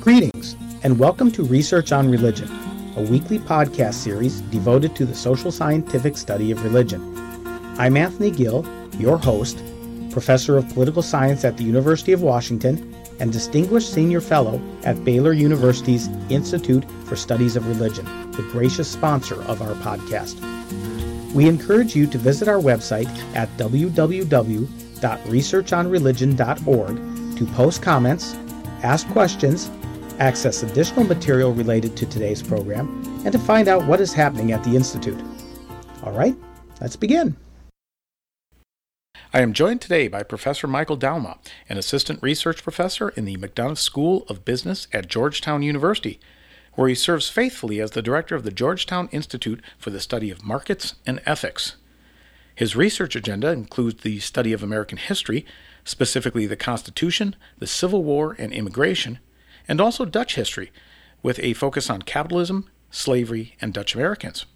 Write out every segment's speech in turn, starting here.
Greetings, and welcome to Research on Religion, a weekly podcast series devoted to the social scientific study of religion. I'm Anthony Gill, your host, Professor of Political Science at the University of Washington, and Distinguished Senior Fellow at Baylor University's Institute for Studies of Religion, the gracious sponsor of our podcast. We encourage you to visit our website at www.researchonreligion.org to post comments, ask questions, access additional material related to today's program, and to find out what is happening at the Institute. All right, let's begin. I am joined today by Professor Michael Dauma, an assistant research professor in the McDonough School of Business at Georgetown University, where he serves faithfully as the director of the Georgetown Institute for the Study of Markets and Ethics. His research agenda includes the study of American history, specifically the Constitution, the Civil War, and immigration, and also Dutch history, with a focus on capitalism, slavery, and Dutch Americans.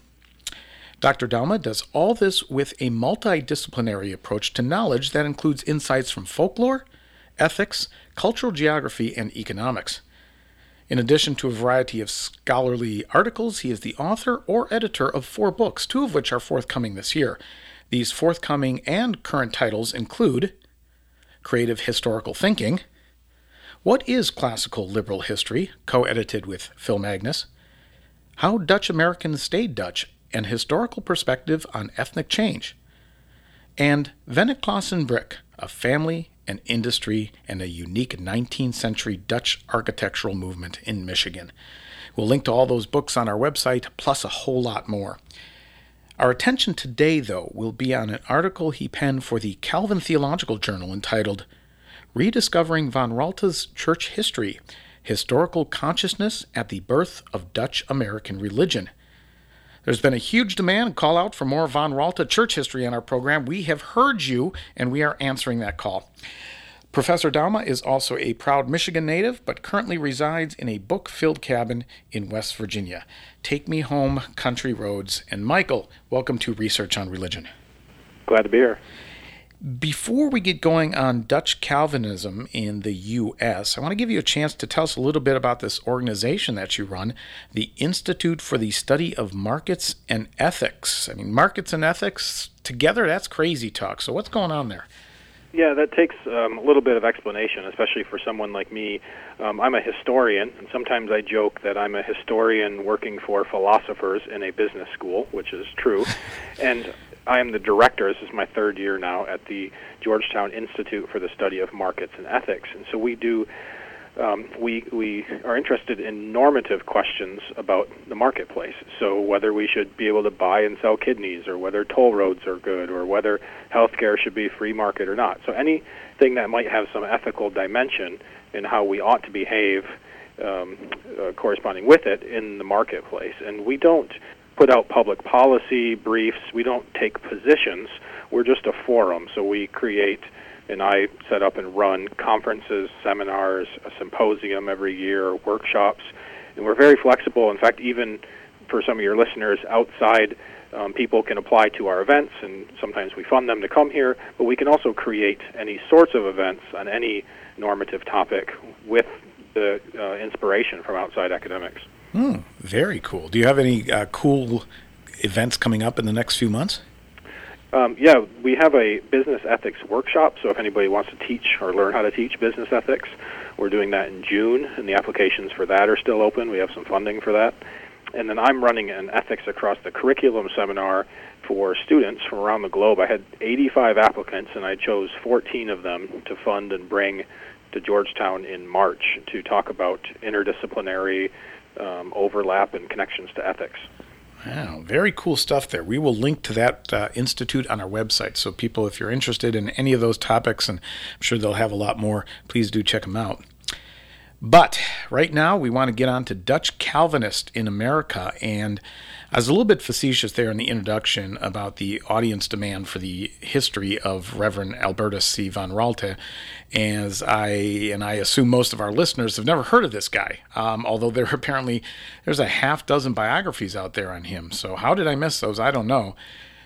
Dr. Dauma does all this with a multidisciplinary approach to knowledge that includes insights from folklore, ethics, cultural geography, and economics. In addition to a variety of scholarly articles, he is the author or editor of 4 books, 2 of which are forthcoming this year. These forthcoming and current titles include Creative Historical Thinking, What is Classical Liberal History, co-edited with Phil Magnus, How Dutch Americans Stayed Dutch, An Historical Perspective on Ethnic Change, and Venneklassen Brick, A Family, an Industry, and a Unique 19th Century Dutch Architectural Movement in Michigan. We'll link to all those books on our website, plus a whole lot more. Our attention today, though, will be on an article he penned for the Calvin Theological Journal entitled Rediscovering Von Raalte Church History, Historical Consciousness at the Birth of Dutch American Religion. There's been a huge demand and call out for more Von Raalte church history on our program. We have heard you, and we are answering that call. Professor Dauma is also a proud Michigan native, but currently resides in a book-filled cabin in West Virginia. Take me home, country roads. And Michael, welcome to Research on Religion. Glad to be here. Before we get going on Dutch Calvinism in the U.S., I want to give you a chance to tell us a little bit about this organization that you run, the Institute for the Study of Markets and Ethics. I mean, markets and ethics together, that's crazy talk. So what's going on there? Yeah, that takes a little bit of explanation, especially for someone like me. I'm a historian, and sometimes I joke that I'm a historian working for philosophers in a business school, which is true. And I am the director, this is my 3rd year now, at the Georgetown Institute for the Study of Markets and Ethics. And so we are interested in normative questions about the marketplace. So whether we should be able to buy and sell kidneys, or whether toll roads are good, or whether healthcare should be free market or not. So anything that might have some ethical dimension in how we ought to behave corresponding with it in the marketplace. And we don't put out public policy briefs. We don't take positions. We're just a forum. So we create, and I set up and run conferences, seminars, a symposium every year, workshops. And we're very flexible. In fact, even for some of your listeners outside, people can apply to our events, and sometimes we fund them to come here. But we can also create any sorts of events on any normative topic with the inspiration from outside academics. Very cool. Do you have any cool events coming up in the next few months? Yeah, we have a business ethics workshop, so if anybody wants to teach or learn how to teach business ethics, we're doing that in June, and the applications for that are still open. We have some funding for that. And then I'm running an ethics across the curriculum seminar for students from around the globe. I had 85 applicants, and I chose 14 of them to fund and bring to Georgetown in March to talk about interdisciplinary overlap and connections to ethics. Wow, very cool stuff there. We will link to that institute on our website. So people, if you're interested in any of those topics, and I'm sure they'll have a lot more, please do check them out. But right now we want to get on to Dutch Calvinist in America. And I was a little bit facetious there in the introduction about the audience demand for the history of Reverend Albertus C. von Raalte, as I assume most of our listeners have never heard of this guy, although there's a half dozen biographies out there on him. So how did I miss those? I don't know.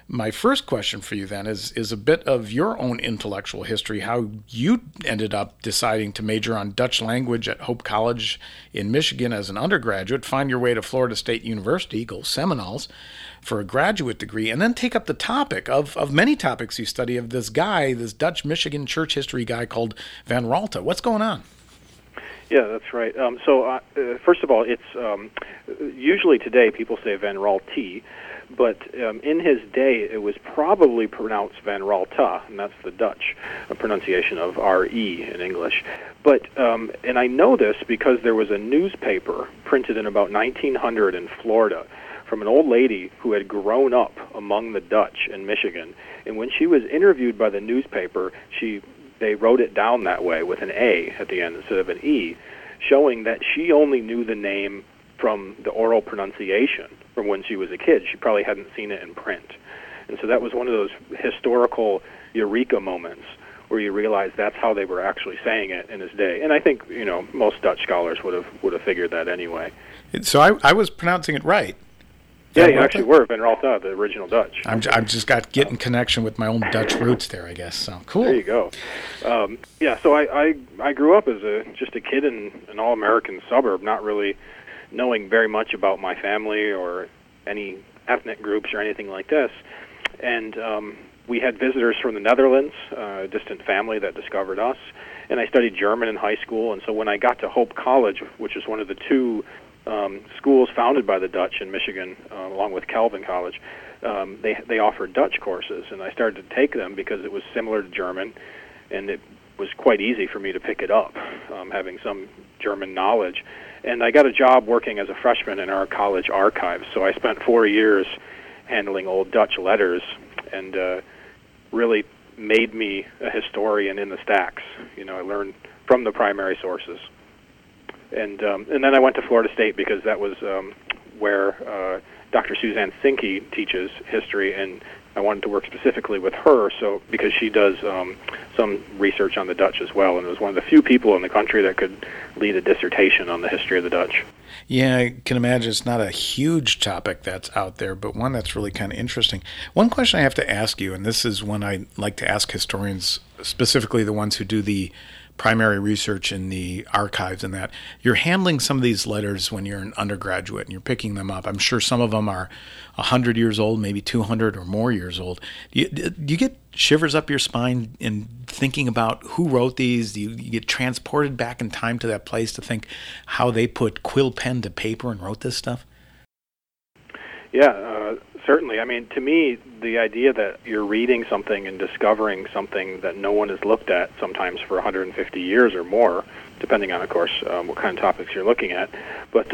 My first question for you then is a bit of your own intellectual history, how you ended up deciding to major on Dutch language at Hope College in Michigan as an undergraduate, find your way to Florida State University, go Seminoles, for a graduate degree, and then take up the topic of many topics you study of this guy, this Dutch Michigan church history guy called Van Raalte. What's going on? Yeah, that's right. First of all, it's usually today people say Van Raalte, but in his day it was probably pronounced Van Raalte, and that's the Dutch pronunciation of R-E in English. But and I know this because there was a newspaper printed in about 1900 in Florida from an old lady who had grown up among the Dutch in Michigan, and when she was interviewed by the newspaper, they wrote it down that way with an A at the end instead of an E, showing that she only knew the name from the oral pronunciation from when she was a kid. She probably hadn't seen it in print. And so that was one of those historical eureka moments where you realize that's how they were actually saying it in his day. And I think, most Dutch scholars would have figured that anyway. So I was pronouncing it right. Yeah, you actually were Van Raalte, the original Dutch. I'm just getting connection with my own Dutch roots there, I guess. So cool. There you go. So I grew up as just a kid in an all-American suburb, not really knowing very much about my family or any ethnic groups or anything like this. And we had visitors from the Netherlands, a distant family that discovered us. And I studied German in high school. And so when I got to Hope College, which is one of the two schools founded by the Dutch in Michigan, along with Calvin College, they offered Dutch courses, and I started to take them because it was similar to German, and it was quite easy for me to pick it up, having some German knowledge. And I got a job working as a freshman in our college archives, so I spent 4 years handling old Dutch letters, and really made me a historian in the stacks. I learned from the primary sources. And then I went to Florida State because that was where Dr. Suzanne Sinke teaches history, and I wanted to work specifically with her, because she does some research on the Dutch as well, and it was one of the few people in the country that could lead a dissertation on the history of the Dutch. Yeah, I can imagine it's not a huge topic that's out there, but one that's really kind of interesting. One question I have to ask you, and this is one I like to ask historians, specifically the ones who do the primary research in the archives and that, you're handling some of these letters when you're an undergraduate and you're picking them up. I'm sure some of them are 100 years old, maybe 200 or more years old. Do you get shivers up your spine in thinking about who wrote these? Do you get transported back in time to that place to think how they put quill pen to paper and wrote this stuff? Yeah, certainly. I mean, to me, the idea that you're reading something and discovering something that no one has looked at, sometimes for 150 years or more, depending on, of course, what kind of topics you're looking at. But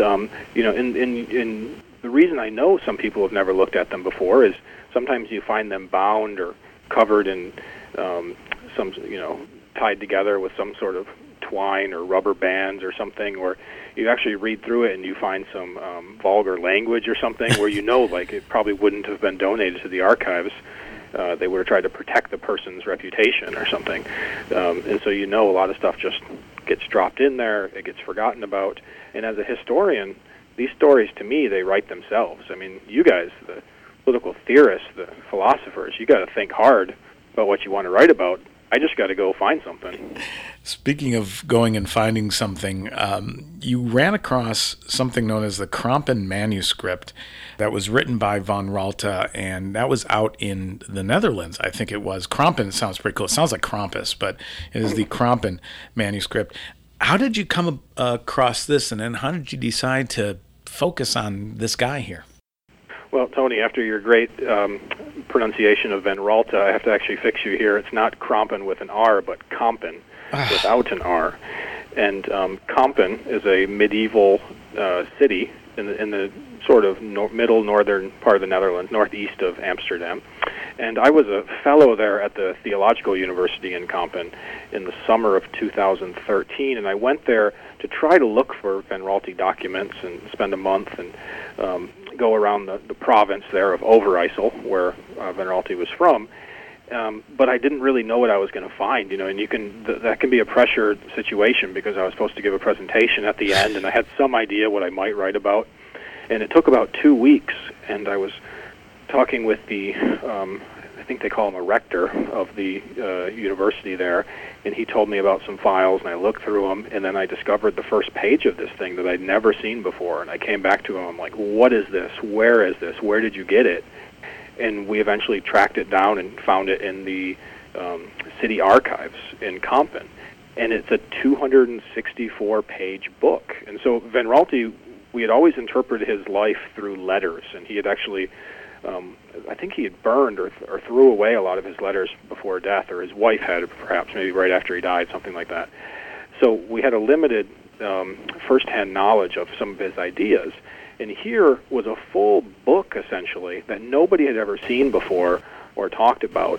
in the reason I know some people have never looked at them before is sometimes you find them bound or covered in some, tied together with some sort of twine or rubber bands or something, or you actually read through it and you find some vulgar language or something where like it probably wouldn't have been donated to the archives. They would have tried to protect the person's reputation or something. And so a lot of stuff just gets dropped in there, it gets forgotten about. And as a historian, these stories, to me, they write themselves. I mean, you guys, the political theorists, the philosophers, you got to think hard about what you want to write about. I just got to go find something. Speaking of going and finding something, you ran across something known as the Krampen manuscript that was written by Van Raalte, and that was out in the Netherlands, I think it was. Krampen sounds pretty cool. It sounds like Krampus, but it is the Krampen manuscript. How did you come across this, and then how did you decide to focus on this guy here? Well, Tony, after your great pronunciation of Van Raalte, I have to actually fix you here. It's not Krampen with an R, but Kampen without an R. And Kampen is a medieval city in the sort of middle northern part of the Netherlands, northeast of Amsterdam. And I was a fellow there at the Theological University in Kampen in the summer of 2013, and I went there to try to look for Van Raalte documents and spend a month and go around the province there of Overijssel, where Van Raalte was from. But I didn't really know what I was going to find, and that can be a pressured situation because I was supposed to give a presentation at the end, and I had some idea what I might write about. And it took about 2 weeks, and I was talking with the, I think they call him a rector of the university there, and he told me about some files, and I looked through them, and then I discovered the first page of this thing that I'd never seen before, and I came back to him, I'm like, what is this? Where is this? Where did you get it? And we eventually tracked it down and found it in the city archives in Compton, and it's a 264-page book. And so Van Raalte, we had always interpreted his life through letters, and he had actually, I think he had burned or threw away a lot of his letters before death, or his wife had, perhaps, maybe right after he died, something like that. So we had a limited first-hand knowledge of some of his ideas. And here was a full book, essentially, that nobody had ever seen before or talked about.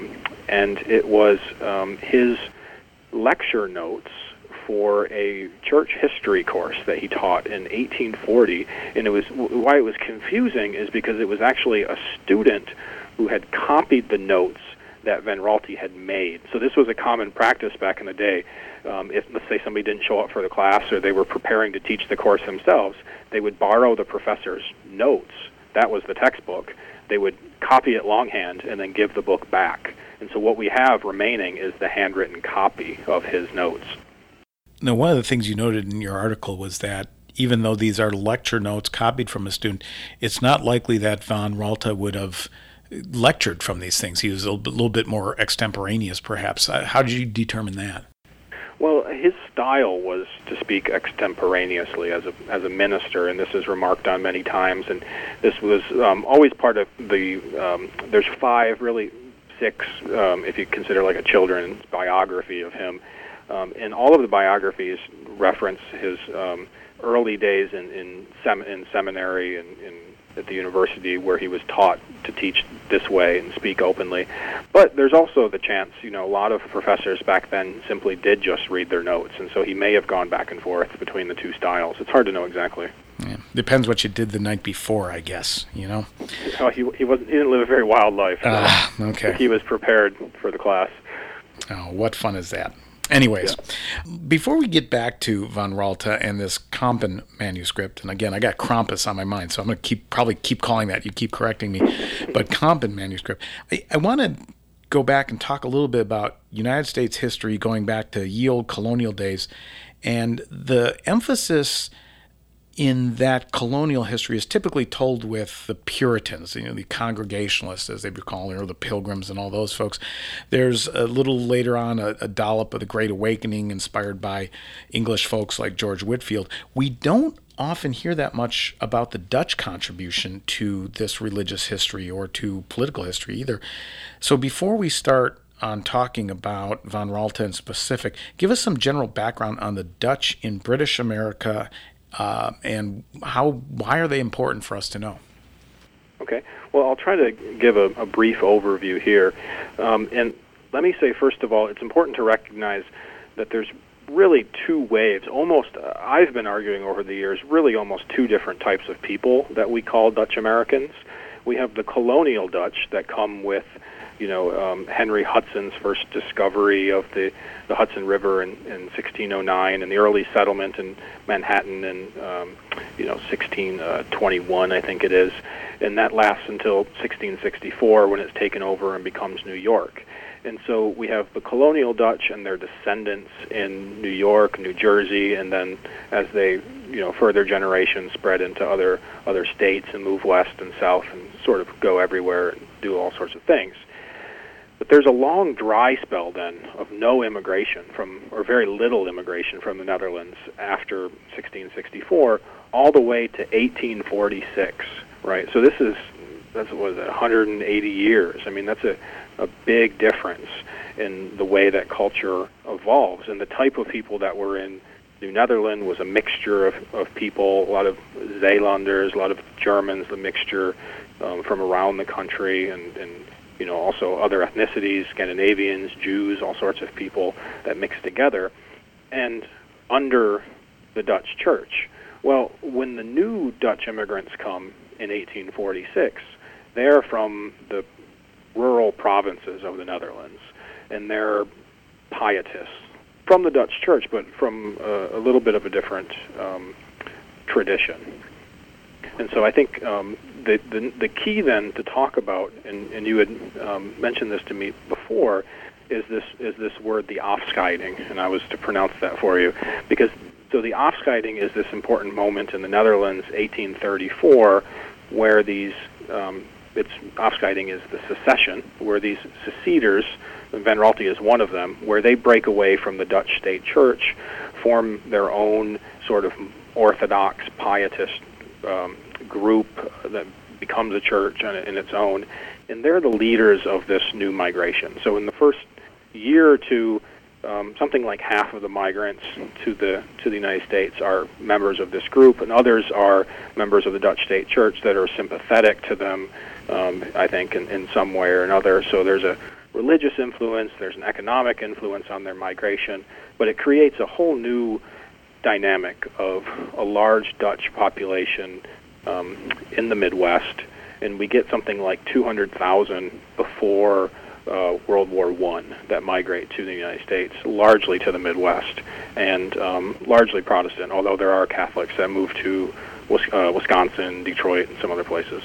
And it was his lecture notes for a church history course that he taught in 1840. And it was why it was confusing is because it was actually a student who had copied the notes that Van Raalte had made. So this was a common practice back in the day. If, let's say, somebody didn't show up for the class or they were preparing to teach the course themselves, they would borrow the professor's notes. That was the textbook. They would copy it longhand and then give the book back. And so what we have remaining is the handwritten copy of his notes. Now, one of the things you noted in your article was that even though these are lecture notes copied from a student, it's not likely that Van Raalte would have lectured from these things. He was a little bit more extemporaneous, perhaps. How did you determine that? Well, his style was to speak extemporaneously as a minister, and this is remarked on many times. And this was always part of the. There's 5, really 6, if you consider like a children's biography of him, and all of the biographies reference his early days in seminary and at the university where he was taught to teach this way and speak openly. But there's also the chance, a lot of professors back then simply did just read their notes, and so he may have gone back and forth between the two styles. It's hard to know exactly. Yeah. Depends what you did the night before, I guess, Oh, he didn't live a very wild life. Okay. He was prepared for the class. Oh, what fun is that? Anyways, Before we get back to Van Raalte and this Compton manuscript, and again, I got Krampus on my mind, so I'm going to probably keep calling that. You keep correcting me. But Compton manuscript, I want to go back and talk a little bit about United States history going back to ye old colonial days, and the emphasis in that colonial history is typically told with the Puritans, the Congregationalists, as they were called, or the Pilgrims and all those folks. There's a little later on a dollop of the Great Awakening inspired by English folks like George Whitefield. We don't often hear that much about the Dutch contribution to this religious history or to political history either. So before we start on talking about Van Raalte in specific, give us some general background on the Dutch in British America and why are they important for us to know? Okay. Well, I'll try to give a brief overview here. And let me say, first of all, it's important to recognize that there's really 2 waves. I've been arguing over the years, really almost 2 different types of people that we call Dutch Americans. We have the colonial Dutch that come with Henry Hudson's first discovery of the Hudson River in 1609, and the early settlement in Manhattan in 1621, I think it is, and that lasts until 1664 when it's taken over and becomes New York. And so we have the colonial Dutch and their descendants in New York, New Jersey, and then as they further generations spread into other states and move west and south and sort of go everywhere and do all sorts of things. But there's a long dry spell then of no immigration or very little immigration from the Netherlands after 1664 all the way to 1846, right? So that's 180 years. I mean, that's a big difference in the way that culture evolves. And the type of people that were in New Netherlands was a mixture of people, a lot of Zeelanders, a lot of Germans, the mixture from around the country, and also other ethnicities, Scandinavians, Jews, all sorts of people that mixed together, and under the Dutch Church. Well, when the new Dutch immigrants come in 1846, they're from the rural provinces of the Netherlands, and they're pietists from the Dutch Church, but from a little bit of a different tradition. And so I think the key then to talk about, and you had mentioned this to me before, is this word, the Afscheiding, and I was to pronounce that for you, because so the Afscheiding is this important moment in the Netherlands, 1834, where these Afscheiding is the secession, where these seceders, Van Raalte is one of them, where they break away from the Dutch state church, form their own sort of Orthodox pietist group that becomes a church in its own, and they're the leaders of this new migration. So in the first year or two, something like half of the migrants to the United States are members of this group, and others are members of the Dutch state church that are sympathetic to them, I think, in some way or another. So there's a religious influence, there's an economic influence on their migration, but it creates a whole new dynamic of a large Dutch population in the Midwest, and we get something like 200,000 before World War I that migrate to the United States, largely to the Midwest, and largely Protestant, although there are Catholics that move to Wisconsin, Detroit, and some other places.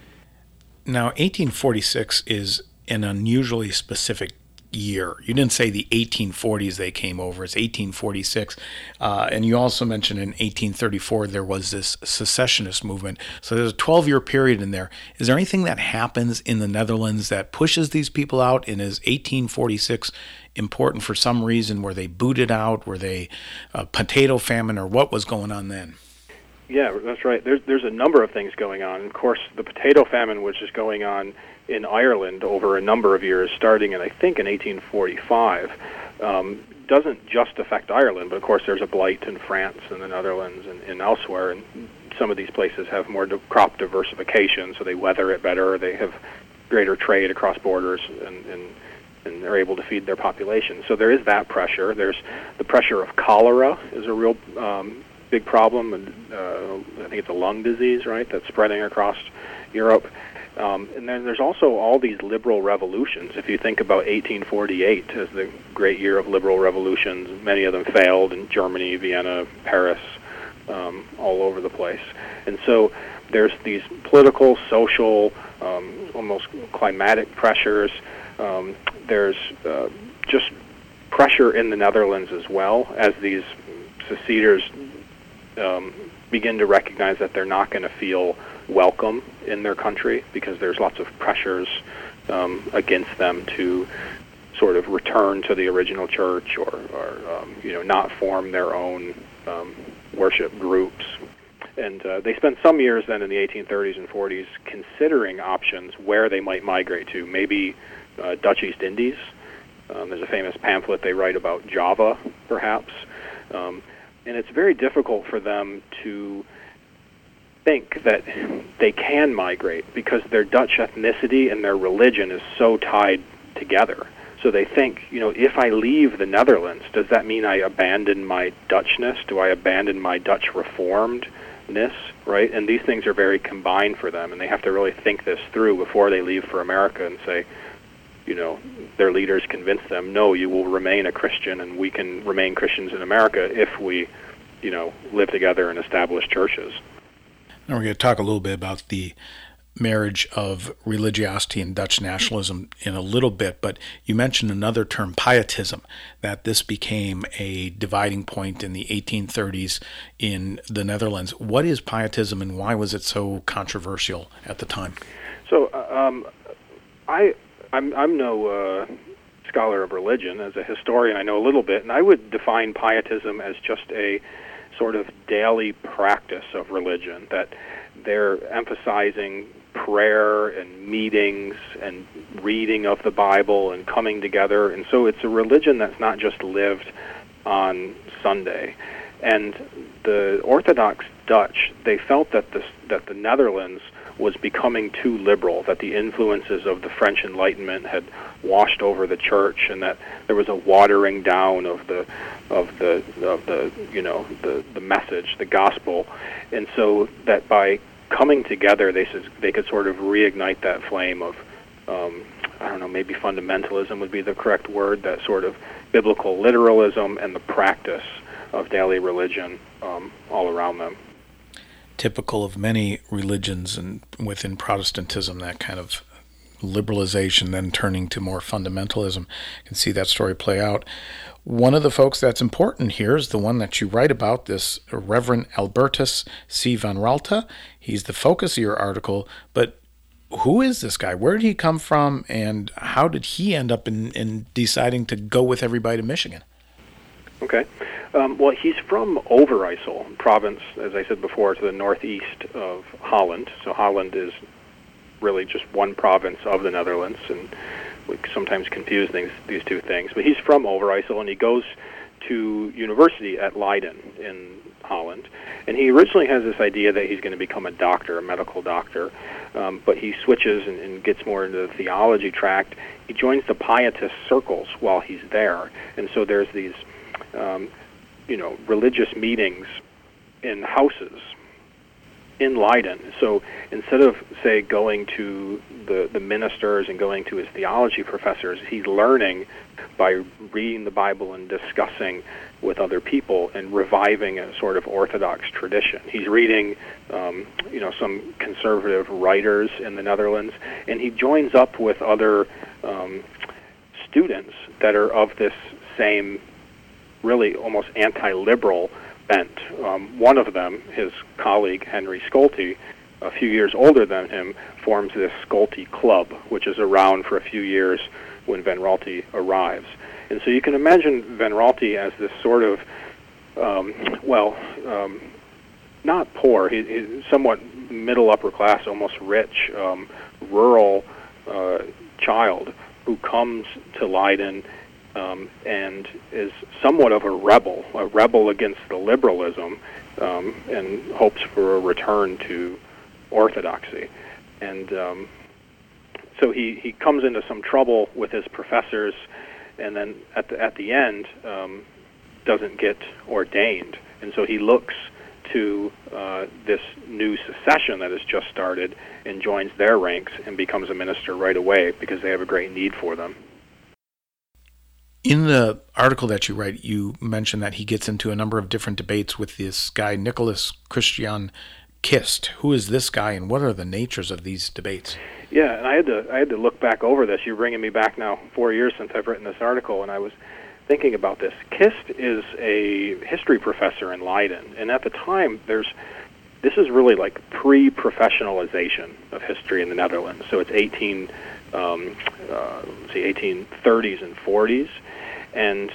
Now, 1846 is an unusually specific year. You didn't say the 1840s they came over. It's 1846. And you also mentioned in 1834 there was this secessionist movement. So there's a 12-year period in there. Is there anything that happens in the Netherlands that pushes these people out? And is 1846 important for some reason? Were they booted out? Were they potato famine? Or what was going on then? Yeah, that's right. There's a number of things going on. Of course, the potato famine, which is going on in Ireland over a number of years, starting in 1845, doesn't just affect Ireland, but of course there's a blight in France and the Netherlands and elsewhere, and some of these places have more crop diversification, so they weather it better, they have greater trade across borders, and they're able to feed their population. So there is that pressure. There's the pressure of cholera is a real big problem, and I think it's a lung disease, right, that's spreading across Europe. And then there's also all these liberal revolutions. If you think about 1848 as the great year of liberal revolutions, many of them failed in Germany, Vienna, Paris, all over the place. And so there's these political, social, almost climatic pressures. There's just pressure in the Netherlands as well, as these seceders begin to recognize that they're not going to feel welcome in their country because there's lots of pressures against them to sort of return to the original church or not form their own worship groups. And they spent some years then in the 1830s and 40s considering options where they might migrate to, maybe Dutch East Indies. There's a famous pamphlet they write about Java, perhaps. And it's very difficult for them to think that they can migrate because their Dutch ethnicity and their religion is so tied together. So they think, if I leave the Netherlands, does that mean I abandon my Dutchness? Do I abandon my Dutch reformedness, right? And these things are very combined for them, and they have to really think this through before they leave for America and say, their leaders convince them, no, you will remain a Christian, and we can remain Christians in America if we, live together and establish churches. Now we're going to talk a little bit about the marriage of religiosity and Dutch nationalism in a little bit, but you mentioned another term, pietism, that this became a dividing point in the 1830s in the Netherlands. What is pietism, and why was it so controversial at the time? So I'm no scholar of religion. As a historian, I know a little bit, and I would define pietism as just a sort of daily practice of religion, that they're emphasizing prayer and meetings and reading of the Bible and coming together. And so it's a religion that's not just lived on Sunday. And the Orthodox Dutch, they felt that the Netherlands was becoming too liberal, that the influences of the French Enlightenment had washed over the church, and that there was a watering down of the message, the gospel, and so that by coming together, they could sort of reignite that flame of, maybe fundamentalism would be the correct word, that sort of biblical literalism and the practice of daily religion all around them. typical of many religions and within Protestantism, that kind of liberalization then turning to more fundamentalism. You can see that story play out. One of the folks that's important here is the one that you write about, this Reverend Albertus C. Van Raalte. He's the focus of your article, but who is this guy? Where did he come from, and how did he end up in deciding to go with everybody to Michigan? Okay. Well, he's from Overijssel province, as I said before, to the northeast of Holland. So Holland is really just one province of the Netherlands, and we sometimes confuse these two things. But he's from Overijssel, and he goes to university at Leiden in Holland. And he originally has this idea that he's going to become a doctor, a medical doctor, but he switches and gets more into the theology tract. He joins the Pietist circles while he's there, and so there's these religious meetings in houses in Leiden. So instead of, say, going to the ministers and going to his theology professors, he's learning by reading the Bible and discussing with other people and reviving a sort of Orthodox tradition. He's reading, some conservative writers in the Netherlands, and he joins up with other students that are of this same, really almost anti-liberal bent. One of them, his colleague Henry Schulte, a few years older than him, forms this Schulte Club, which is around for a few years when Van Raalte arrives. And so you can imagine Van Raalte as this sort of, not poor, he's somewhat middle upper class, almost rich, rural child who comes to Leiden and is somewhat of a rebel against the liberalism, and hopes for a return to orthodoxy. And so he comes into some trouble with his professors, and then at the end doesn't get ordained. And so he looks to this new secession that has just started and joins their ranks and becomes a minister right away because they have a great need for them. In the article that you write, you mention that he gets into a number of different debates with this guy, Nicholas Christian Kist. Who is this guy, and what are the natures of these debates? Yeah, and I had to look back over this. You're bringing me back now 4 years since I've written this article, and I was thinking about this. Kist is a history professor in Leiden, and at the time, this is really like pre-professionalization of history in the Netherlands. So it's 1830s and 40s. And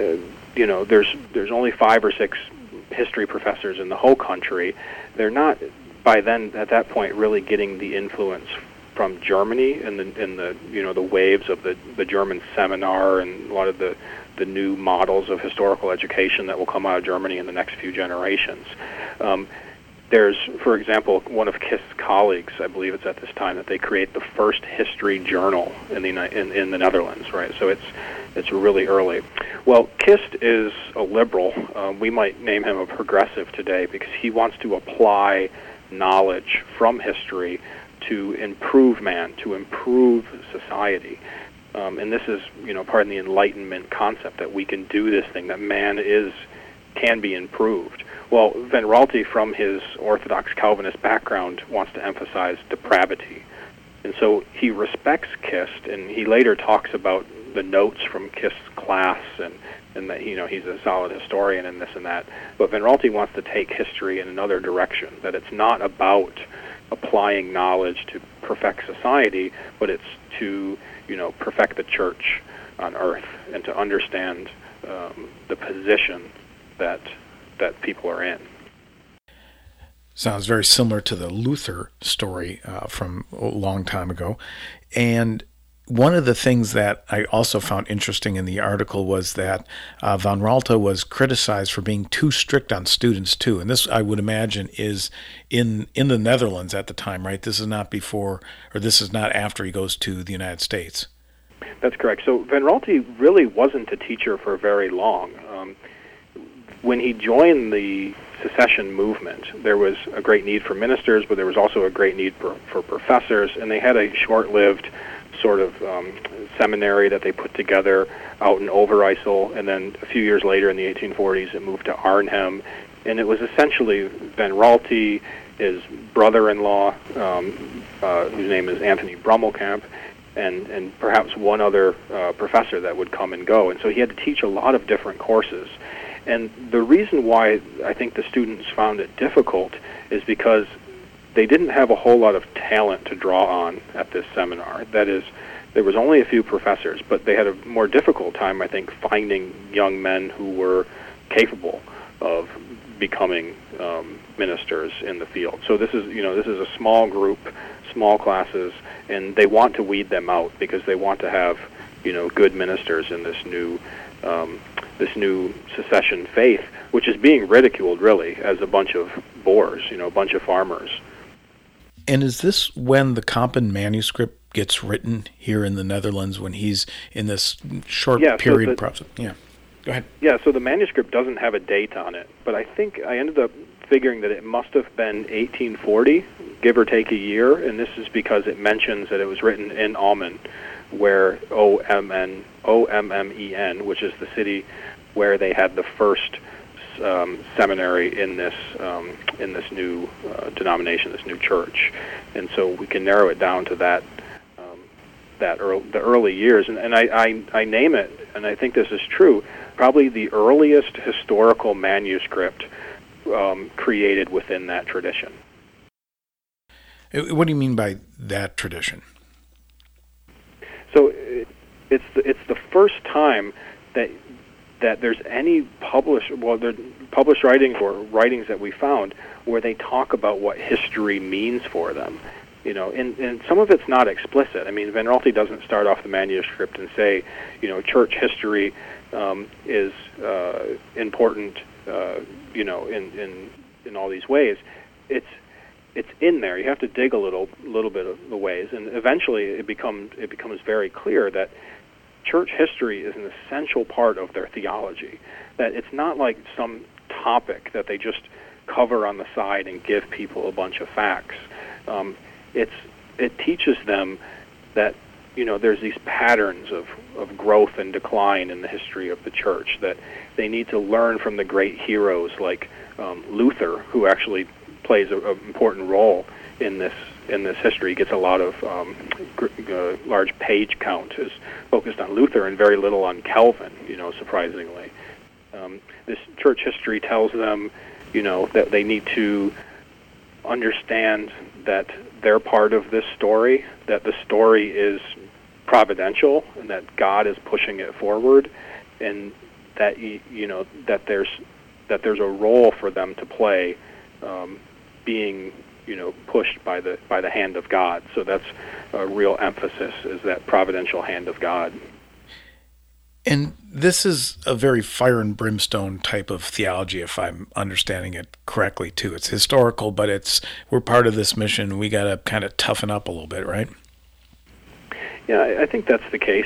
there's only 5 or 6 history professors in the whole country. They're not by then at that point really getting the influence from Germany and the waves of the German seminar and a lot of the new models of historical education that will come out of Germany in the next few generations. There's, for example, one of Kist's colleagues, I believe it's at this time, that they create the first history journal in the Netherlands, right? So it's really early. Well, Kist is a liberal. We might name him a progressive today because he wants to apply knowledge from history to improve man, to improve society. And this is, part of the Enlightenment concept that we can do this thing, that man can be improved. Well, Van Raalte, from his Orthodox Calvinist background, wants to emphasize depravity. And so he respects Kist, and he later talks about the notes from Kist's class and that, he's a solid historian and this and that. But Van Raalte wants to take history in another direction, that it's not about applying knowledge to perfect society, but it's to, perfect the church on earth and to understand the position that people are in. Sounds very similar to the Luther story from a long time ago. And one of the things that I also found interesting in the article was that Van Raalte was criticized for being too strict on students too. And this, I would imagine, is in the Netherlands at the time, right? This is not before, or this is not after he goes to the United States. That's correct. So Van Raalte really wasn't a teacher for very long. When he joined the secession movement, there was a great need for ministers, but there was also a great need for professors, and they had a short-lived sort of seminary that they put together out in Overijssel, and then a few years later in the 1840s it moved to Arnhem, And it was essentially Van Raalte, his brother-in-law, whose name is Anthony Brummelkamp, and perhaps one other professor that would come and go. And so he had to teach a lot of different courses. And the reason why I think the students found it difficult is because they didn't have a whole lot of talent to draw on at this seminar. That is, there was only a few professors, but they had a more difficult time, I think, finding young men who were capable of becoming ministers in the field. So this is a small group, small classes, and they want to weed them out because they want to have, good ministers in this new secession faith, which is being ridiculed really as a bunch of boors, a bunch of farmers. And is this when the Kampen manuscript gets written here in the Netherlands, when he's in this short period process? Yeah, go ahead. Yeah, so the manuscript doesn't have a date on it, but I think I ended up figuring that it must have been 1840, give or take a year, and this is because it mentions that it was written in Ommen, where Ommen, which is the city where they had the first seminary in this new denomination, this new church, and so we can narrow it down to the early years, and I name it, and I think this is true, probably the earliest historical manuscript created within that tradition. What do you mean by that tradition? So it's the first time that there's any published writings or writings that we found where they talk about what history means for them. And some of it's not explicit. I mean, Van Raalte doesn't start off the manuscript and say, church history is important, in all these ways. It's in there. You have to dig a little bit of the ways, and eventually it becomes very clear that church history is an essential part of their theology. That it's not like some topic that they just cover on the side and give people a bunch of facts. It teaches them that there's these patterns of growth and decline in the history of the church, that they need to learn from the great heroes like Luther, who actually plays an important role in this history. He gets a lot of large page count is focused on Luther and very little on Calvin, surprisingly. This church history tells them, that they need to understand that they're part of this story, that the story is providential and that God is pushing it forward, and that that there's a role for them to play, being pushed by the hand of God. So that's a real emphasis, is that providential hand of God. And this is a very fire and brimstone type of theology, if I'm understanding it correctly, too. It's historical, but we're part of this mission. We got to kind of toughen up a little bit, right? Yeah, I think that's the case.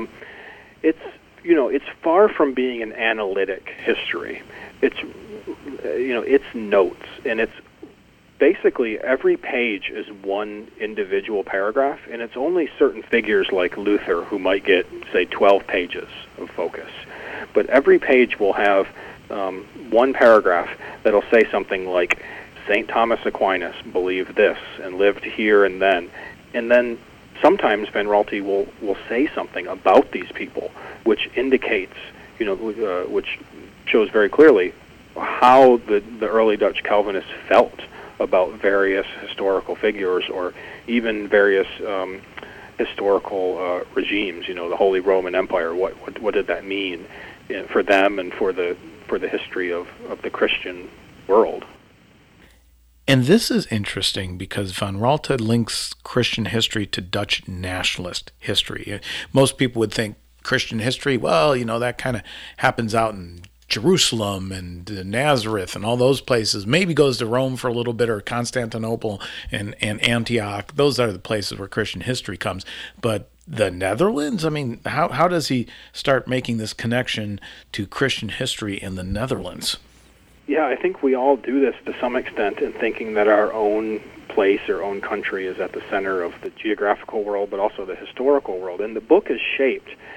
It's far from being an analytic history. It's notes, and it's basically every page is one individual paragraph, and it's only certain figures like Luther who might get, say, 12 pages of focus. But every page will have one paragraph that'll say something like, St. Thomas Aquinas believed this and lived here and then. And then sometimes Van Raalte will say something about these people, which indicates, which shows very clearly how the early Dutch Calvinists felt about various historical figures, or even various historical regimes. The Holy Roman Empire. What did that mean for them and for the history of the Christian world? And this is interesting because Van Raalte links Christian history to Dutch nationalist history. Most people would think Christian history, well, that kind of happens out in Jerusalem and Nazareth and all those places. Maybe goes to Rome for a little bit, or Constantinople and Antioch. Those are the places where Christian history comes. But the Netherlands, I mean, how does he start making this connection to Christian history in the Netherlands? Yeah, I think we all do this to some extent in thinking that our own place or own country is at the center of the geographical world, but also the historical world. And the book is shaped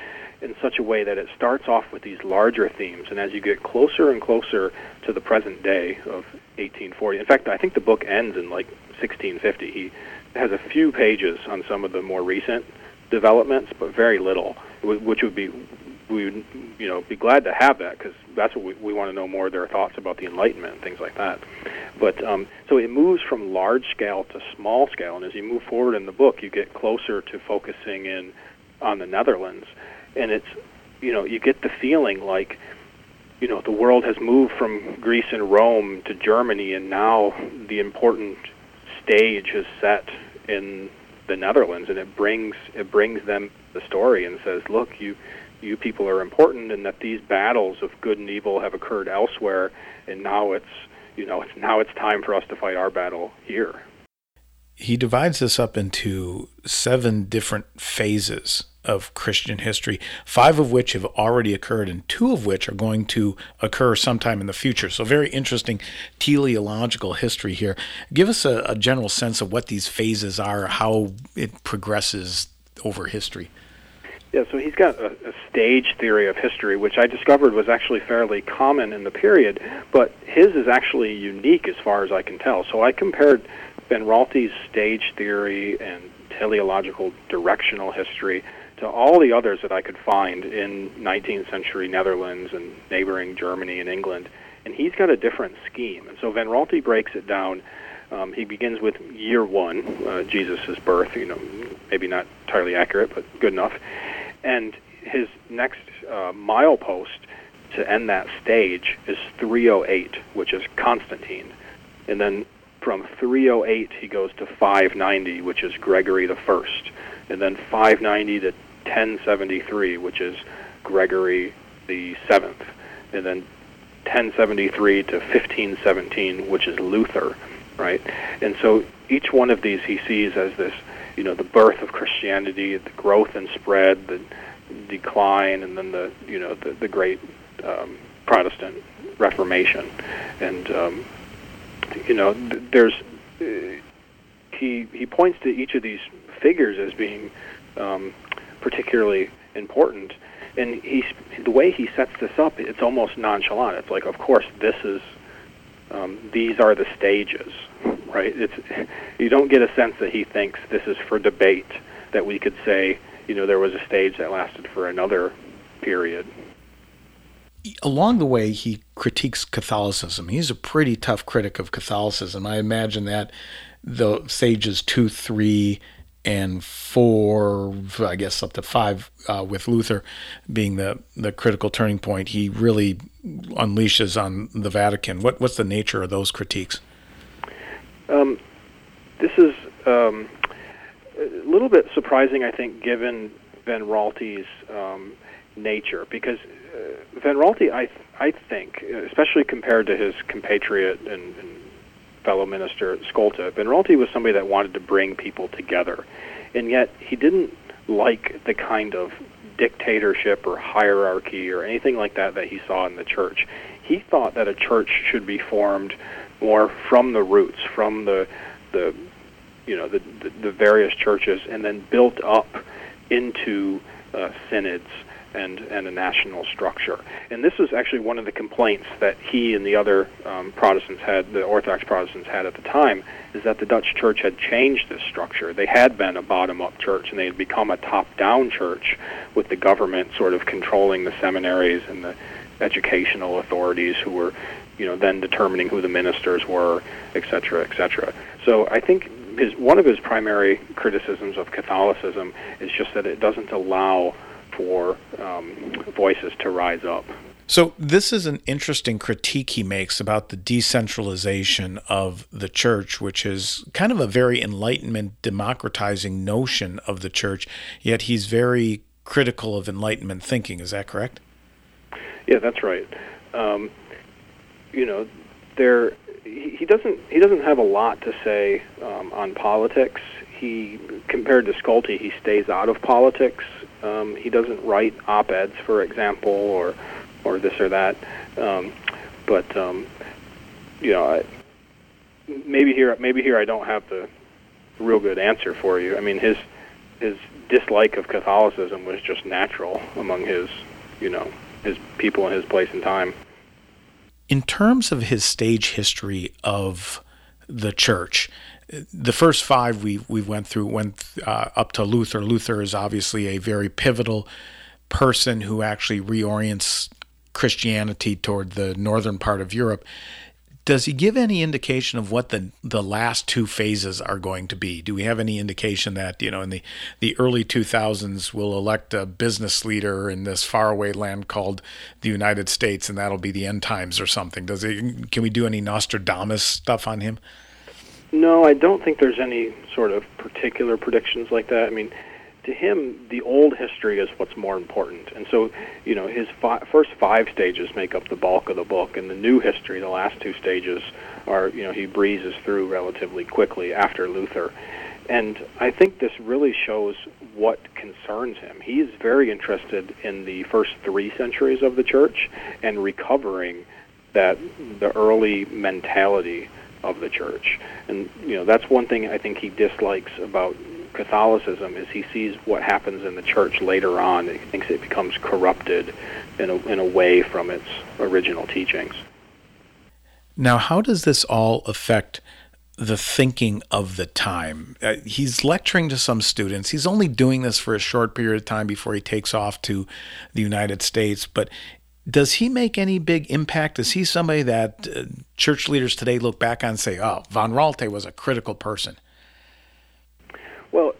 in such a way that it starts off with these larger themes, and as you get closer and closer to the present day of 1840, in fact, I think the book ends in like 1650. He has a few pages on some of the more recent developments, but very little, which would be, we would, be glad to have that, because that's what we want to know more of their thoughts about the Enlightenment and things like that. But so it moves from large scale to small scale, and as you move forward in the book, you get closer to focusing in on the Netherlands, and it's, you get the feeling like, the world has moved from Greece and Rome to Germany, and now the important stage is set in the Netherlands, and it brings them the story and says, look, you people are important, and that these battles of good and evil have occurred elsewhere, and now it's time for us to fight our battle here. He divides this up into 7 different phases of Christian history, 5 of which have already occurred and 2 of which are going to occur sometime in the future. So very interesting teleological history here. Give us a general sense of what these phases are, how it progresses over history. Yeah, so he's got a stage theory of history, which I discovered was actually fairly common in the period, but his is actually unique as far as I can tell. So I compared Ben Ralti's stage theory and teleological directional history to all the others that I could find in 19th century Netherlands and neighboring Germany and England, and he's got a different scheme. And so Van Raalte breaks it down. He begins with year 1, Jesus' birth, maybe not entirely accurate, but good enough. And his next milepost to end that stage is 308, which is Constantine. And then from 308, he goes to 590, which is Gregory the First. And then 590 to 1073, which is Gregory the Seventh. And then 1073 to 1517, which is Luther, right? And so each one of these he sees as this, the birth of Christianity, the growth and spread, the decline, and then the great Protestant Reformation. And there's he points to each of these figures as being particularly important, and the way he sets this up, it's almost nonchalant. It's like, of course, this is these are the stages, right? You don't get a sense that he thinks this is for debate, that we could say, there was a stage that lasted for another period. Along the way, he critiques Catholicism. He's a pretty tough critic of Catholicism. I imagine that the stages 2, 3, and 4, I guess up to 5, with Luther being the critical turning point, he really unleashes on the Vatican. What's the nature of those critiques? This is a little bit surprising, I think, given Van Raalte's nature, because Van Raalte, I think, especially compared to his compatriot and fellow minister Scholte, Van Raalte was somebody that wanted to bring people together, and yet he didn't like the kind of dictatorship or hierarchy or anything like that he saw in the church. He thought that a church should be formed more from the roots, from the various churches, and then built up into synods and a national structure. And this was actually one of the complaints that he and the other Protestants had, the Orthodox Protestants had at the time, is that the Dutch church had changed this structure. They had been a bottom-up church, and they had become a top-down church, with the government sort of controlling the seminaries and the educational authorities who were, then determining who the ministers were, et cetera, et cetera. So I think one of his primary criticisms of Catholicism is just that it doesn't allow for voices to rise up. So this is an interesting critique he makes about the decentralization of the church, which is kind of a very Enlightenment democratizing notion of the church, yet he's very critical of Enlightenment thinking. Is that correct? Yeah, that's right. He doesn't have a lot to say on politics. Compared to Scholte, he stays out of politics. He doesn't write op-eds, for example, or this or that. Maybe here I don't have the real good answer for you. I mean, his his dislike of Catholicism was just natural among his people in his place and time. In terms of his stage history of the church, the first five we went up to Luther. Luther is obviously a very pivotal person who actually reorients Christianity toward the northern part of Europe. Does he give any indication of what the last two phases are going to be? Do we have any indication that, in the early 2000s we'll elect a business leader in this faraway land called the United States, and that'll be the end times or something? Can we do any Nostradamus stuff on him? No, I don't think there's any sort of particular predictions like that. I mean, to him, the old history is what's more important. And so, his first five stages make up the bulk of the book, and the new history, the last two stages, are, he breezes through relatively quickly after Luther. And I think this really shows what concerns him. He is very interested in the first 3 centuries of the church and recovering the early mentality of the church. And, that's one thing I think he dislikes about Catholicism, is he sees what happens in the church later on. He thinks it becomes corrupted in a way from its original teachings. Now, how does this all affect the thinking of the time? He's lecturing to some students. He's only doing this for a short period of time before he takes off to the United States, but does he make any big impact? Is he somebody that church leaders today look back on and say, oh, von Raalte was a critical person? Well,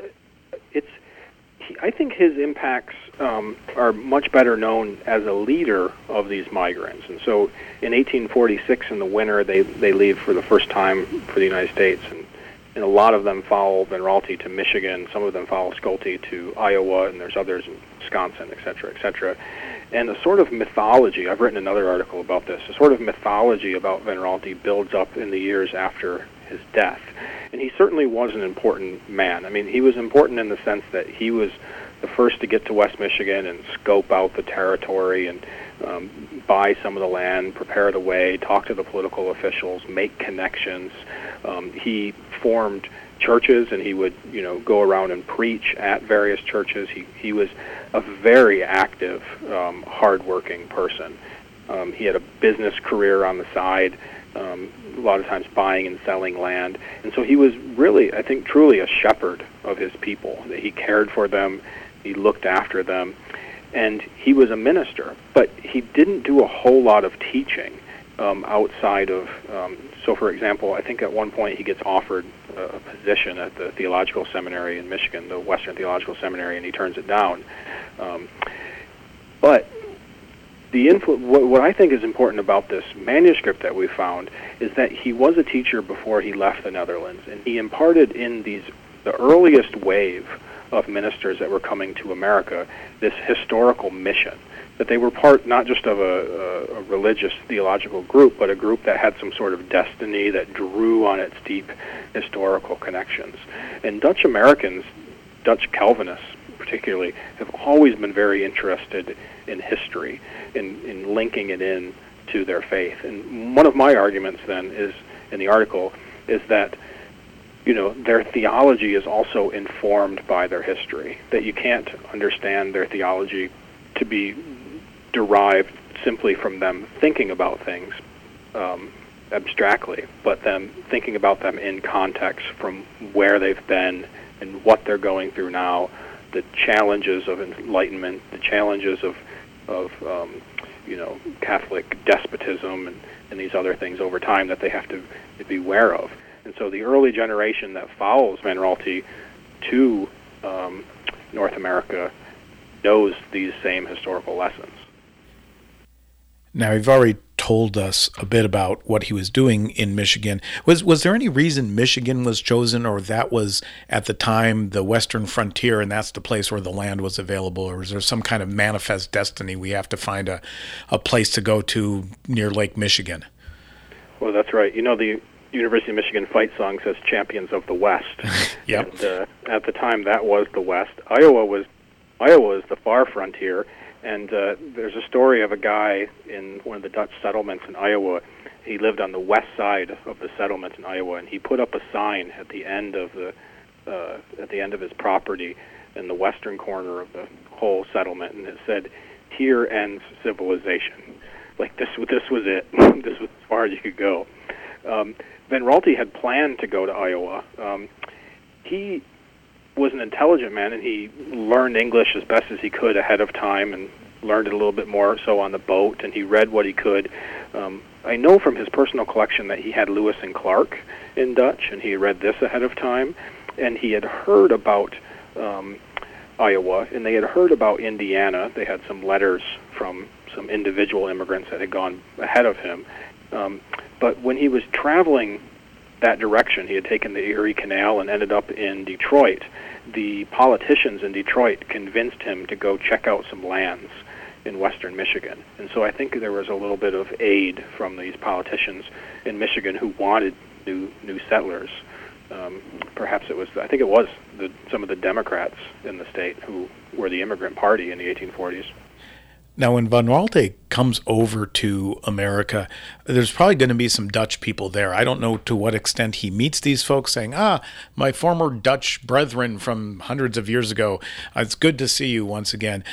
I think his impacts are much better known as a leader of these migrants. And so in 1846, in the winter, they leave for the first time for the United States. And a lot of them follow van Raalte to Michigan. Some of them follow Schulte to Iowa, and there's others in Wisconsin, et cetera, et cetera. And a sort of mythology, I've written another article about this, a sort of mythology about van Raalte builds up in the years after his death. And he certainly was an important man. I mean, he was important in the sense that he was the first to get to West Michigan and scope out the territory and buy some of the land, prepare the way, talk to the political officials, make connections. He formed churches, and he would, go around and preach at various churches. He was a very active, hardworking person. He had a business career on the side, a lot of times buying and selling land. And so he was really, I think, truly a shepherd of his people. He cared for them, he looked after them, and he was a minister. But he didn't do a whole lot of teaching outside of, so for example, I think at one point he gets offered a position at the theological seminary in Michigan, the Western Theological Seminary, and he turns it down. But what I think is important about this manuscript that we found is that he was a teacher before he left the Netherlands, and he imparted in the earliest wave of ministers that were coming to America this historical mission, that they were part not just of a religious theological group, but a group that had some sort of destiny that drew on its deep historical connections. And Dutch Americans, Dutch Calvinists particularly, have always been very interested in history, in linking it in to their faith. And one of my arguments then is, in the article, is that their theology is also informed by their history, that you can't understand their theology to be derived simply from them thinking about things abstractly, but them thinking about them in context from where they've been and what they're going through now, the challenges of enlightenment, the challenges of Catholic despotism and these other things over time that they have to be aware of. And so the early generation that follows van Raalte to North America knows these same historical lessons. Now, you've already told us a bit about what he was doing in Michigan. Was there any reason Michigan was chosen, or that was at the time the western frontier and that's the place where the land was available, or is there some kind of manifest destiny we have to find a place to go to near Lake Michigan? Well, that's right. The University of Michigan fight song says Champions of the West. Yep. And at the time, that was the West. Iowa is the far frontier. And there's a story of a guy in one of the Dutch settlements in Iowa. He lived on the west side of the settlement in Iowa, and he put up a sign at the end of his property in the western corner of the whole settlement, and it said, "Here ends civilization." Like this was it. This was as far as you could go. Van Raalte had planned to go to Iowa. He was an intelligent man, and he learned English as best as he could ahead of time, and learned it a little bit more so on the boat, and he read what he could. I know from his personal collection that he had Lewis and Clark in Dutch, and he read this ahead of time, and he had heard about Iowa, and they had heard about Indiana. They had some letters from some individual immigrants that had gone ahead of him. But when he was traveling that direction, he had taken the Erie Canal and ended up in Detroit. The politicians in Detroit convinced him to go check out some lands in western Michigan. And so I think there was a little bit of aid from these politicians in Michigan who wanted new settlers. Perhaps it was, I think it was some of the Democrats in the state who were the immigrant party in the 1840s. Now, when Van Raalte comes over to America, there's probably going to be some Dutch people there. I don't know to what extent he meets these folks saying, my former Dutch brethren from hundreds of years ago, it's good to see you once again.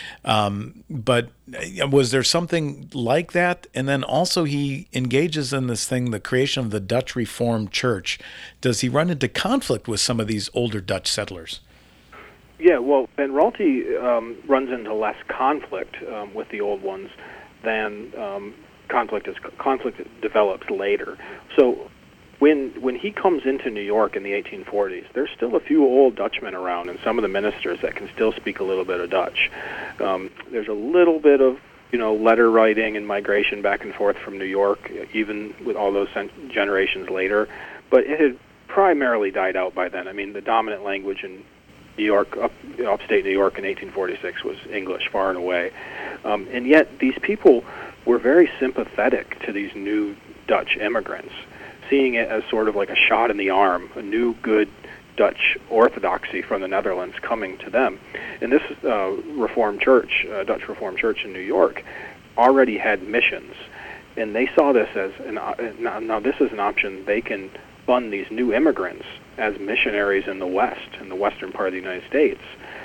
But was there something like that? And then also he engages in this thing, the creation of the Dutch Reformed Church. Does he run into conflict with some of these older Dutch settlers? Yeah, well, Van Raalte runs into less conflict with the old ones than conflict develops later. So when he comes into New York in the 1840s, there's still a few old Dutchmen around, and some of the ministers that can still speak a little bit of Dutch. There's a little bit of letter writing and migration back and forth from New York, even with all those generations later, but it had primarily died out by then. I mean, the dominant language in New York, upstate New York in 1846 was English far and away. And yet these people were very sympathetic to these new Dutch immigrants, seeing it as sort of like a shot in the arm, a new good Dutch orthodoxy from the Netherlands coming to them. And this Reformed Church, Dutch Reformed Church in New York, already had missions. And they saw this as, now this is an option. They can fund these new immigrants as missionaries in the West, in the western part of the United States,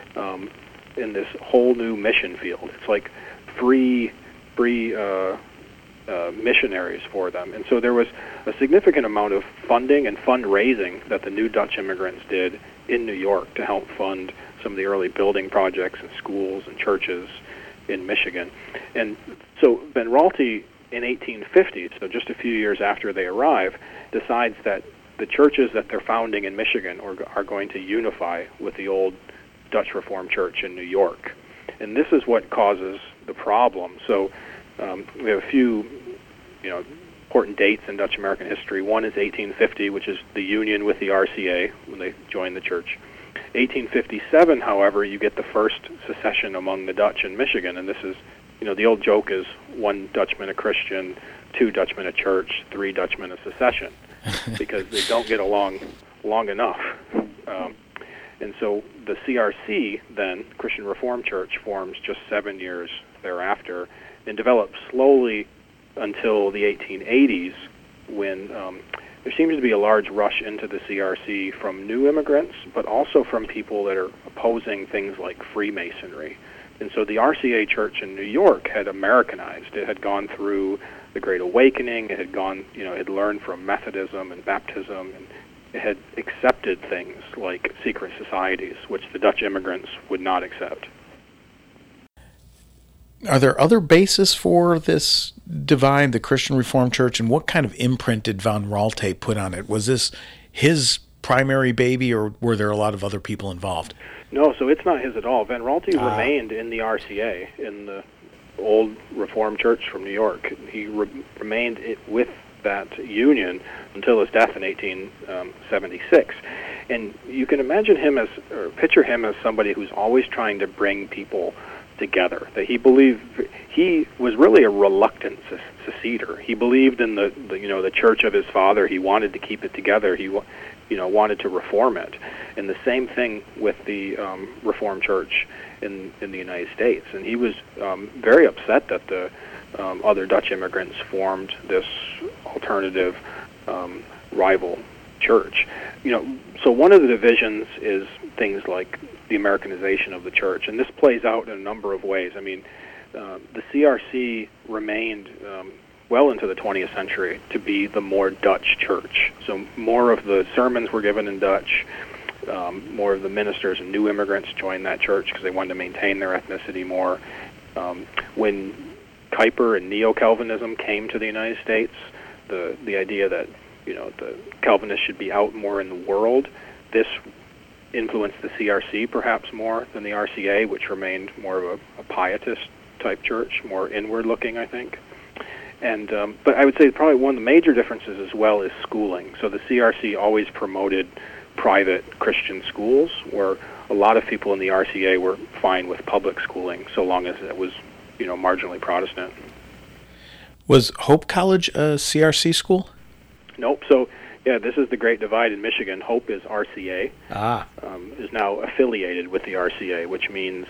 in this whole new mission field. It's like free missionaries for them. And so there was a significant amount of funding and fundraising that the new Dutch immigrants did in New York to help fund some of the early building projects and schools and churches in Michigan. And so Van Raalte in 1850, so just a few years after they arrive, decides that the churches that they're founding in Michigan are going to unify with the old Dutch Reformed Church in New York. And this is what causes the problem. So we have a few important dates in Dutch American history. One is 1850, which is the union with the RCA when they joined the church. 1857, however, you get the first secession among the Dutch in Michigan, and this is, the old joke is one Dutchman a Christian, two Dutchmen a church, three Dutchmen a secession, because they don't get along long enough. And so the CRC, then, Christian Reformed Church, forms just 7 years thereafter and develops slowly until the 1880s, when there seems to be a large rush into the CRC from new immigrants, but also from people that are opposing things like Freemasonry. And so the RCA Church in New York had Americanized. It had gone through the Great Awakening. It had gone, had learned from Methodism and baptism, and it had accepted things like secret societies, which the Dutch immigrants would not accept. Are there other bases for this divide, the Christian Reformed Church, and what kind of imprint did Van Raalte put on it? Was this his primary baby, or were there a lot of other people involved? No, so it's not his at all. Van Raalte remained in the RCA, in the old Reformed Church from New York. He remained with that union until his death in 1876. And you can imagine him as, or picture him as somebody who's always trying to bring people together. That he believed, he was really a reluctant seceder. He believed in the church of his father. He wanted to keep it together. He wanted to reform it. And the same thing with the Reformed Church in the United States. And he was very upset that the other Dutch immigrants formed this alternative rival church. So one of the divisions is things like the Americanization of the church. And this plays out in a number of ways. I mean, the CRC remained well into the 20th century to be the more Dutch church. So more of the sermons were given in Dutch. More of the ministers and new immigrants joined that church because they wanted to maintain their ethnicity more. When Kuyper and Neo-Calvinism came to the United States, the idea that the Calvinists should be out more in the world, this influenced the CRC perhaps more than the RCA, which remained more of a pietist-type church, more inward-looking, I think. And but I would say probably one of the major differences as well is schooling. So the CRC always promoted private Christian schools, where a lot of people in the RCA were fine with public schooling so long as it was, marginally Protestant. Was Hope College a CRC school? Nope. So, yeah, this is the great divide in Michigan. Hope is RCA, is now affiliated with the RCA, which means,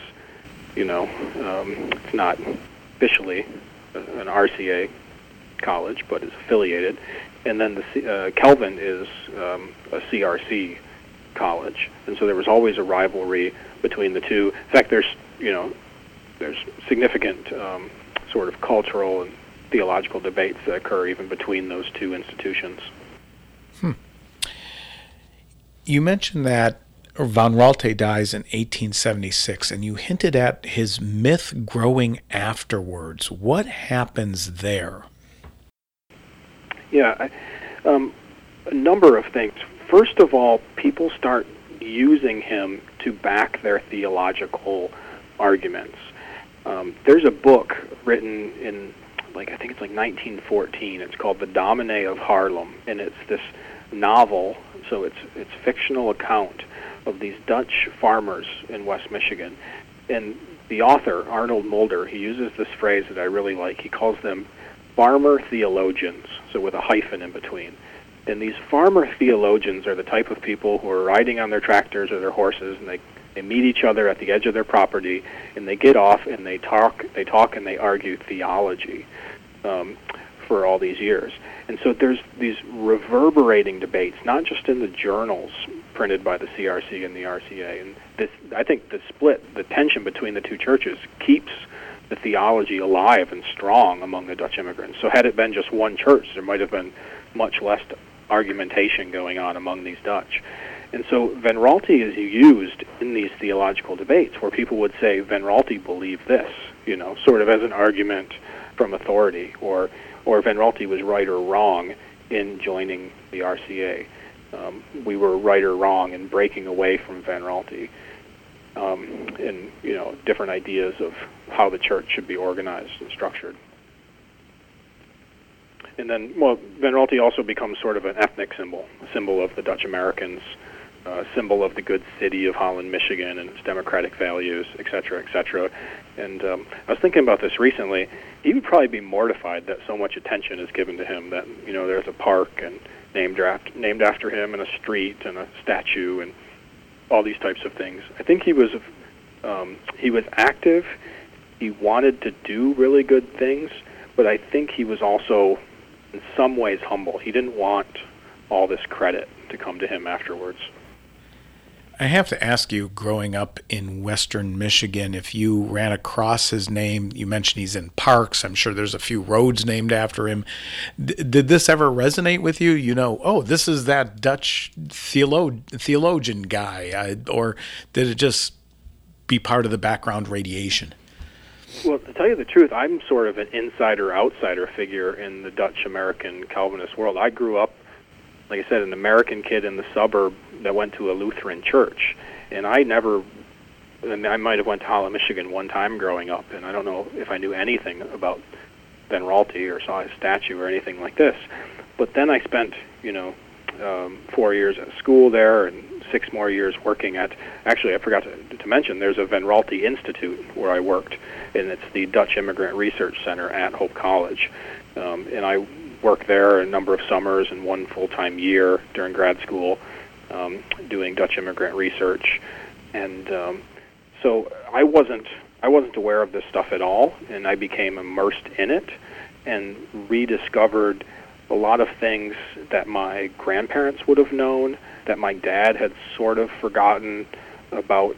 it's not officially an RCA college, but is affiliated. And then the Calvin is a CRC college, and so there was always a rivalry between the two. In fact, there's significant sort of cultural and theological debates that occur even between those two institutions. You mentioned that Van Raalte dies in 1876, and you hinted at his myth growing afterwards. What happens there? Yeah, a number of things. First of all, people start using him to back their theological arguments. There's a book written in, I think it's 1914. It's called The Dominee of Haarlem, and it's this novel, so it's fictional account of these Dutch farmers in West Michigan. And the author, Arnold Mulder, he uses this phrase that I really like. He calls them farmer theologians, so with a hyphen in between. And these farmer theologians are the type of people who are riding on their tractors or their horses, and they meet each other at the edge of their property, and they get off and they talk and they argue theology for all these years. And so there's these reverberating debates, not just in the journals printed by the CRC and the RCA. And this, I think the split, the tension between the two churches keeps the theology alive and strong among the Dutch immigrants. So had it been just one church, there might have been much less argumentation going on among these Dutch. And so Van Raalte is used in these theological debates where people would say Van Raalte believed this, sort of as an argument from authority, or Van Raalte was right or wrong in joining the RCA. We were right or wrong in breaking away from Van Raalte, and different ideas of how the church should be organized and structured. And then, Van Raalte also becomes sort of an ethnic symbol, a symbol of the Dutch Americans, a symbol of the good city of Holland, Michigan, and its democratic values, et cetera, et cetera. And I was thinking about this recently. He would probably be mortified that so much attention is given to him, that, there's a park and named after him, and a street and a statue and all these types of things. I think he was active. He wanted to do really good things, but I think he was also in some ways humble. He didn't want all this credit to come to him afterwards. I have to ask you, growing up in western Michigan, if you ran across his name, you mentioned he's in parks, I'm sure there's a few roads named after him. Did this ever resonate with you? This is that Dutch theologian guy, or did it just be part of the background radiation? Well, to tell you the truth, I'm sort of an insider-outsider figure in the Dutch-American Calvinist world. I grew up, like I said, an American kid in the suburb that went to a Lutheran church, and I might have went to Holland, Michigan one time growing up, and I don't know if I knew anything about Van Raalte or saw his statue or anything like this. But then I spent, 4 years at school there and 6 more years working at, actually I forgot to mention, there's a Van Raalte Institute where I worked, and it's the Dutch Immigrant Research Center at Hope College. And I worked there a number of summers and one full-time year during grad school doing Dutch immigrant research. And so I wasn't aware of this stuff at all, and I became immersed in it and rediscovered a lot of things that my grandparents would have known, that my dad had sort of forgotten about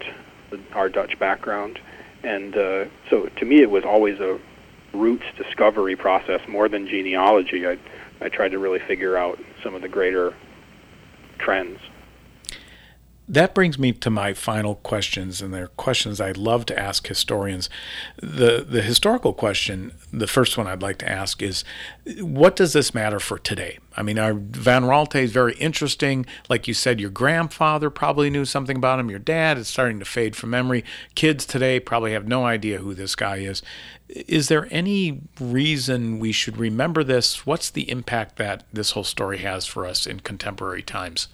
our Dutch background. And so to me, it was always a roots discovery process more than genealogy. I tried to really figure out some of the greater trends. That brings me to my final questions, and they're questions I love to ask historians. The historical question, the first one I'd like to ask is, what does this matter for today? I mean, our Van Raalte is very interesting. Like you said, your grandfather probably knew something about him. Your dad is starting to fade from memory. Kids today probably have no idea who this guy is. Is there any reason we should remember this? What's the impact that this whole story has for us in contemporary times?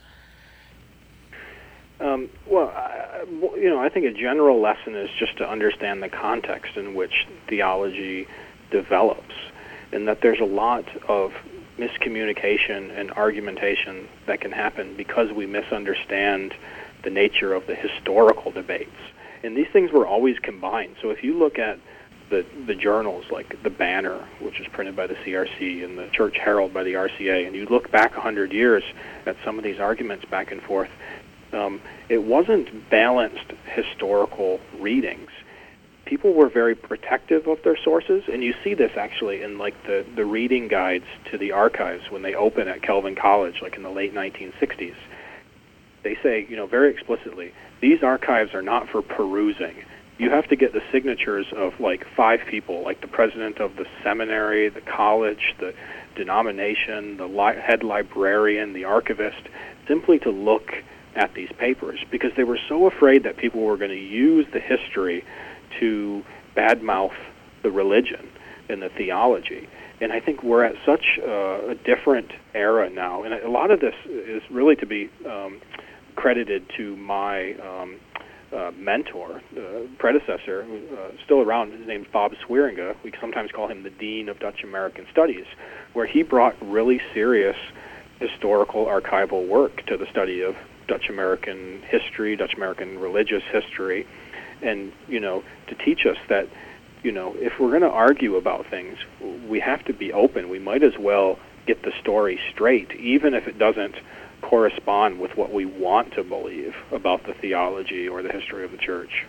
I think a general lesson is just to understand the context in which theology develops, and that there's a lot of miscommunication and argumentation that can happen because we misunderstand the nature of the historical debates. And these things were always combined. So if you look at the journals like the Banner, which is printed by the CRC, and the Church Herald by the RCA, and you look back 100 years at some of these arguments back and forth, it wasn't balanced historical readings. People were very protective of their sources, and you see this actually in like the reading guides to the archives when they open at Kelvin College, like in the late 1960s. They say, very explicitly, these archives are not for perusing. You have to get the signatures of like 5 people, like the president of the seminary, the college, the denomination, the head librarian, the archivist, simply to look at these papers, because they were so afraid that people were going to use the history to badmouth the religion and the theology. And I think we're at such a different era now, and a lot of this is really to be credited to my mentor, predecessor, still around. His name's Bob Swearinga. We sometimes call him the Dean of Dutch American Studies, where he brought really serious historical archival work to the study of Dutch American history, Dutch American religious history, and, to teach us that, if we're going to argue about things, we have to be open. We might as well get the story straight, even if it doesn't correspond with what we want to believe about the theology or the history of the church.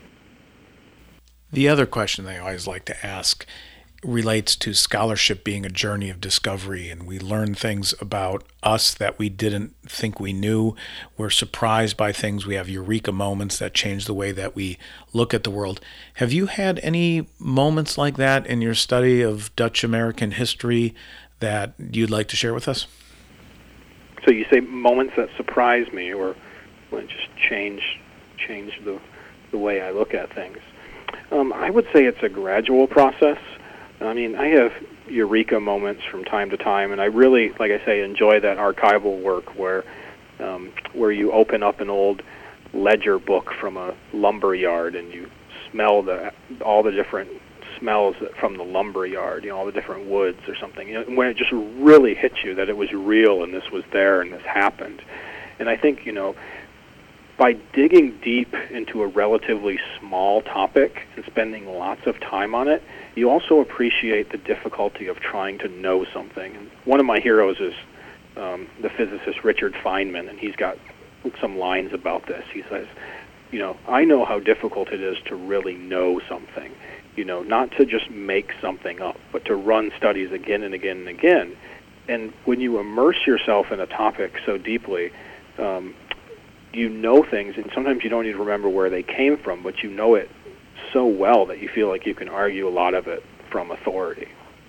The other question I always like to ask relates to scholarship being a journey of discovery, and we learn things about us that we didn't think we knew. We're surprised by things. We have eureka moments that change the way that we look at the world. Have you had any moments like that in your study of Dutch American history that you'd like to share with us? So you say moments that surprise me, or just change the way I look at things. I would say it's a gradual process. I mean, I have eureka moments from time to time, and I really, like I say, enjoy that archival work where you open up an old ledger book from a lumber yard and you smell all the different smells from the lumber yard, all the different woods or something. When it just really hits you that it was real and this was there and this happened. And I think, by digging deep into a relatively small topic and spending lots of time on it, you also appreciate the difficulty of trying to know something. And one of my heroes is the physicist Richard Feynman, and he's got some lines about this. He says, I know how difficult it is to really know something, not to just make something up, but to run studies again and again and again. And when you immerse yourself in a topic so deeply, you know things, and sometimes you don't even remember where they came from, but you know it so well that you feel like you can argue a lot of it from authority.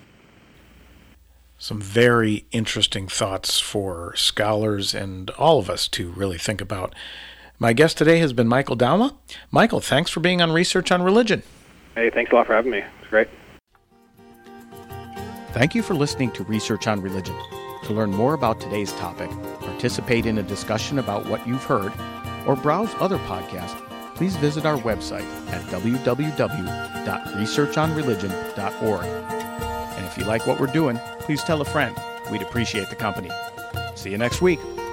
Some very interesting thoughts for scholars and all of us to really think about. My guest today has been Michael Dauma. Michael, thanks for being on Research on Religion. Hey, thanks a lot for having me. It's great. Thank you for listening to Research on Religion. To learn more about today's topic, participate in a discussion about what you've heard, or browse other podcasts, please visit our website at www.researchonreligion.org. And if you like what we're doing, please tell a friend. We'd appreciate the company. See you next week.